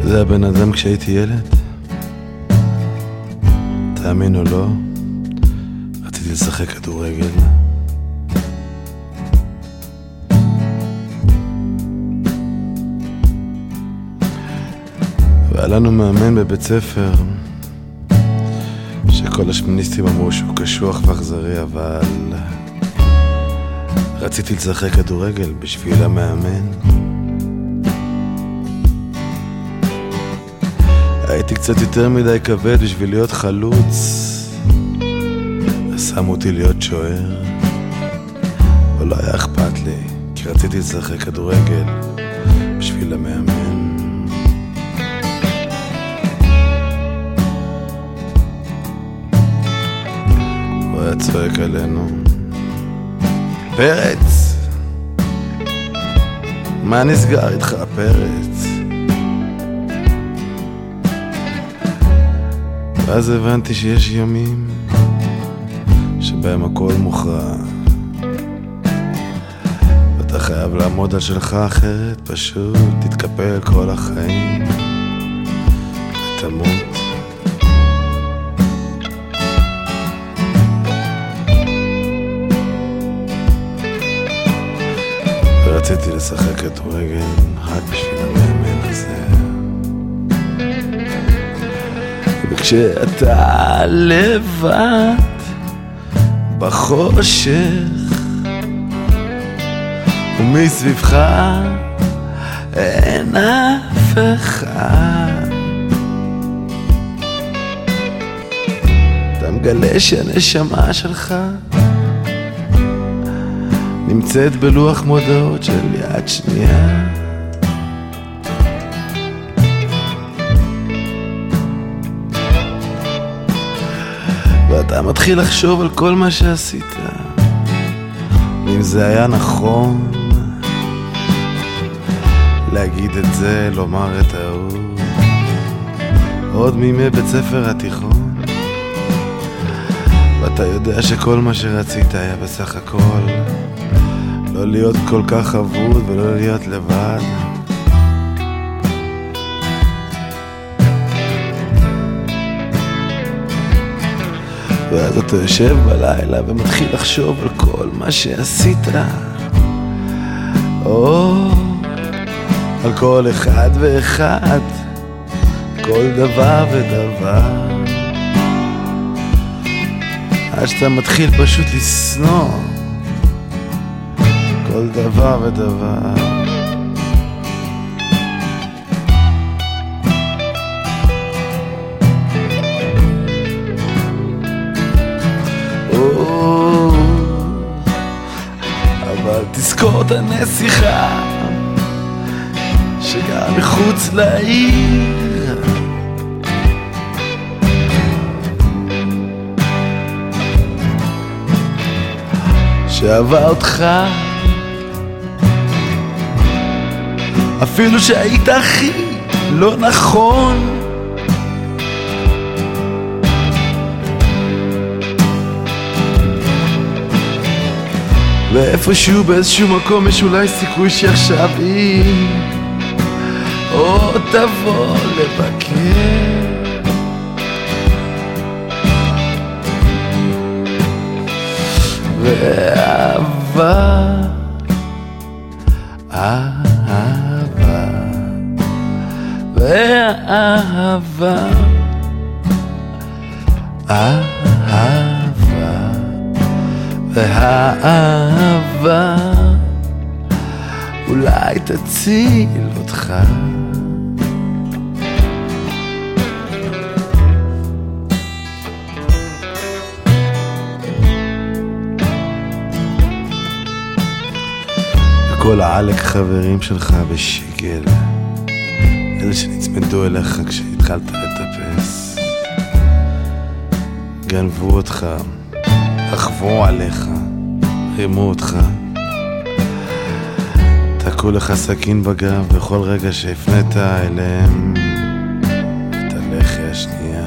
זה הבן אדם כשהייתי ילד, תאמין או לא, רציתי לשחק כדורגל. והיה לנו מאמן בבית ספר שכל השמיניסטים אמרו שהוא קשוח ואכזרי, אבל רציתי לשחק כדורגל בשביל המאמן. הייתי קצת יותר מדי כבד בשביל להיות חלוץ, שמו אותי להיות שוער, אבל לא היה אכפת לי, כי רציתי לשחק כדורגל בשביל המאמן. הוא היה צועק עלינו, פרץ, מה נסגר איתך פרץ? ואז הבנתי שיש ימים שבהם הכל מוכרע, ואתה חייב לעמוד על שלך, אחרת פשוט תתקפל כל החיים ותמות. ורציתי לשחק כדורגל רק בשביל המאמן הזה. וכשאתה לבד בחושך ומסביבך אין אף אחד, אתה מגלה שהנשמה שלך נמצאת בלוח מודעות של יד שנייה. ואתה מתחיל לחשוב על כל מה שעשית, אם זה היה נכון להגיד את זה, לומר את ההוא, עוד מימי בית ספר התיכון. ואתה יודע שכל מה שרצית היה בסך הכל לא להיות כל כך אבוד ולא להיות לבד. ואז אתה יושב בלילה ומתחיל לחשוב על כל מה שעשית, או על כל אחד ואחד, כל דבר ודבר, עד שאתה מתחיל פשוט לשנוא כל דבר ודבר. אבל תזכור את הנסיכה שגם מחוץ לעיר, שאהבה אותך אפילו שהיית הכי לא נכון. ואיפשהו באיזשהו מקום יש אולי סיכוי שעכשיו היא או תבוא לבקר, ואהבה, אהבה, ואהבה, אהבה, והאהבה אולי תציל אותך. וכל העלק חברים שלך בשיגל, אלה שנצמדו אליך כשהתחלת לטפס, גנבו אותך, רכבו עליך, רימו אותך, תקעו לך סכין בגב בכל רגע שהפנית אליהם את הלחי השנייה.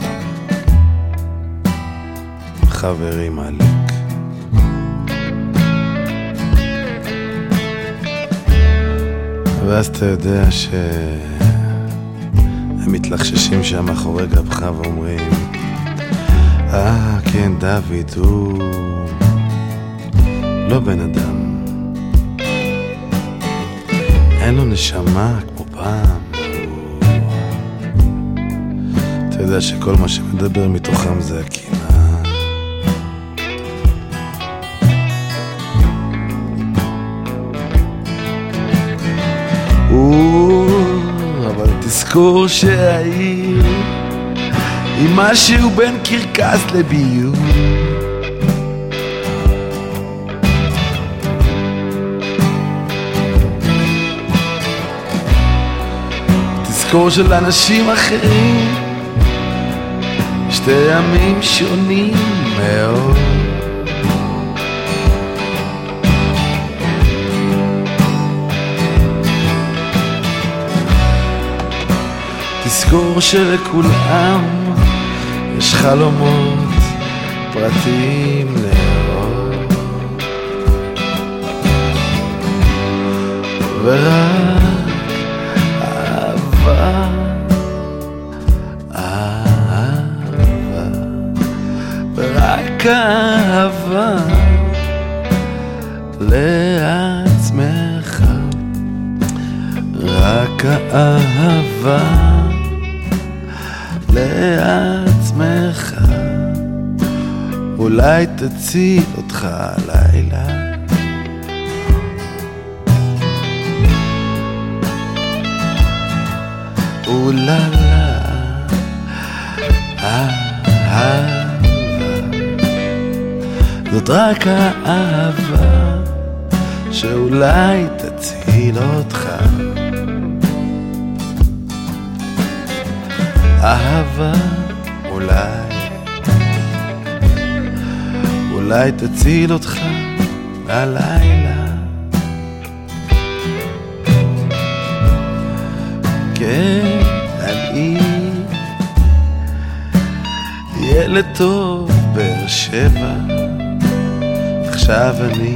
חברים עלק, ואז אתה יודע הם מתלחששים שם מאחורי גבך ואומרים כן דוד הוא לא בן אדם, אין לו נשמה כמו פעם. אתה יודע שכל מה שמדבר מתוכם זה הקינה. אבל תזכור שהעיר היא משהו בין קרקס לביוב. תזכור שלאנשים אחרים שתי ימים שונים מאוד. תזכור שלכולם יש חלומות פרטיים לאור, ורק אהבה, אהבה, ורק אהבה לעצמך, רק אהבה לעצמך, אולי תציל אותך הלילה. אוללה, אהבה, זאת רק האהבה שאולי תציל אותך. אהבה, אולי תציל אותך הלילה. כן, אני ילד טוב באר שבע, עכשיו אני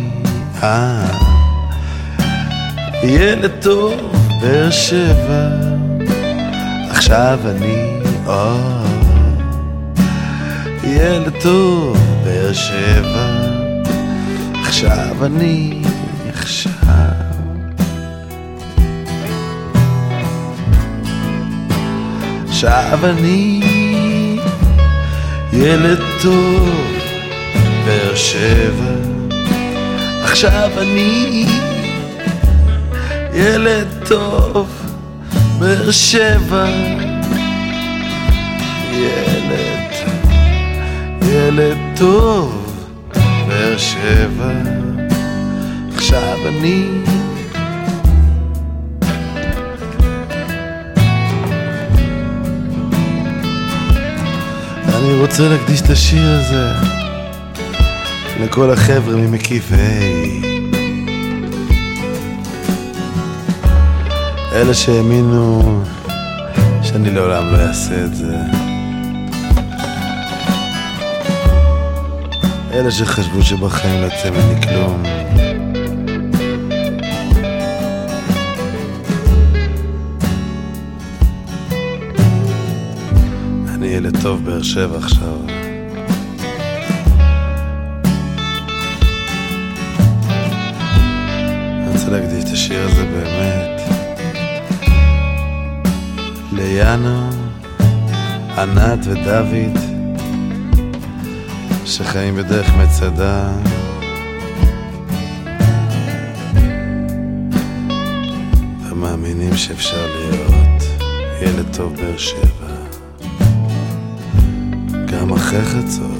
ילד טוב באר שבע, עכשיו אני ילד טוב באר שבע, עכשיו אני עכשיו אני ילד טוב באר שבע, עכשיו אני ילד טוב באר שבע, ילד טוב באר שבע, עכשיו אני רוצה להקדיש את השיר הזה לכל החבר'ה ממקיף ה', אלה שהאמינו שאני לעולם לא אעשה את זה, אלה שחשבו שבחיים לא יצא ממני כלום, אני ילד טוב באר שבע עכשיו. אני רוצה להקדיש את השיר הזה באמת ליאנו, ענת ודוד שחיים בדרך מצדה, ומאמינים שאפשר להיות ילד טוב באר שבע גם אחרי חצות.